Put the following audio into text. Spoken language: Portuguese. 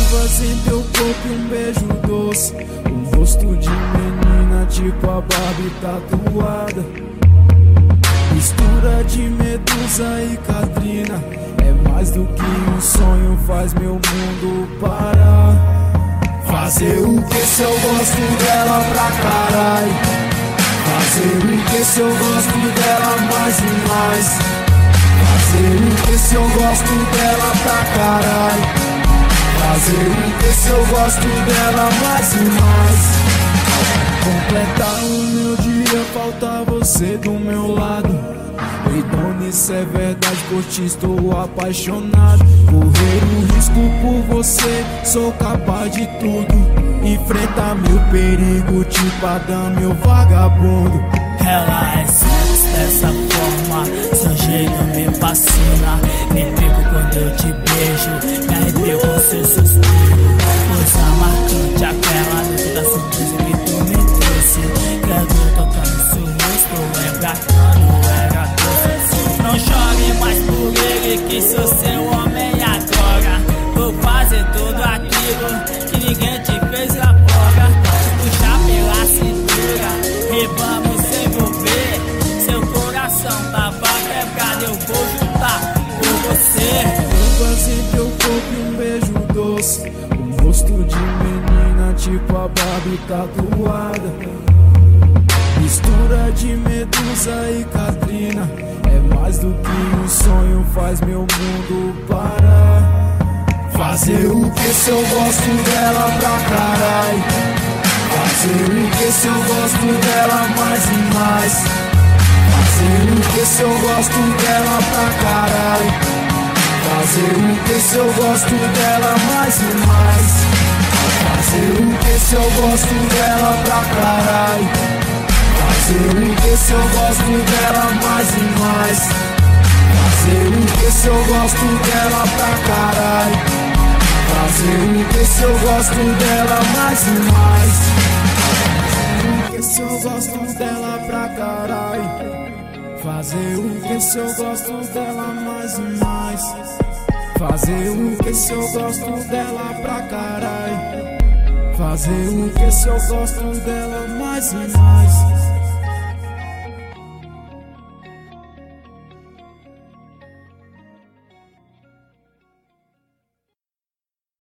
Curvas em teu corpo e um beijo doce, um rosto de menina tipo a Barbie tatuada. Mistura de Medusa e Katrina, é mais do que um sonho, faz meu mundo parar. Fazer o que se eu gosto dela pra caralho? Fazer o que se eu gosto dela mais e mais? Fazer o que se eu gosto dela pra caralho? Fazer o que se eu gosto dela mais e mais? Completar o meu dia, falta você do meu lado. Ei, dona, isso é verdade, por ti estou apaixonado. Correr o risco por você, sou capaz de tudo. Enfrentar meu perigo, tipo Adão, meu vagabundo. Ela é sexy dessa forma, seu jeito me fascina. Me pego quando eu te beijo, me arrepio com seu suspiro. Coisa marcante, aquela noite da surpresa que tu me trouxe. Quero tocar no seu rosto, lembra quando era doce. Não chore mais por ele, que sou seu homem agora. Vou fazer tudo aquilo que ninguém te fez lá fora. Te puxar pela cintura e vamos se envolver. Seu coração tava quebrado, eu vou juntar com você. Curvas em teu corpo e um beijo doce, um rosto de menina tipo a Barbie tatuada. Mistura de Medusa e Katrina, é mais do que um sonho, faz meu mundo parar. Fazer o que se eu gosto dela pra caralho? Fazer o que se eu gosto dela mais e mais? Fazer o que se eu gosto dela pra caralho? Fazer o que se eu gosto dela mais e mais? Fazer o que se eu gosto dela pra caralho? Fazer o que se eu gosto dela mais e mais? Fazer o que se eu gosto dela pra caralho? Fazer o que se eu gosto dela mais e mais? Fazer o que se eu gosto dela pra caralho? Fazer o que se eu gosto dela mais e mais? Fazer o que se eu gosto dela pra caralho? Fazer o que se eu gosto dela mais e mais?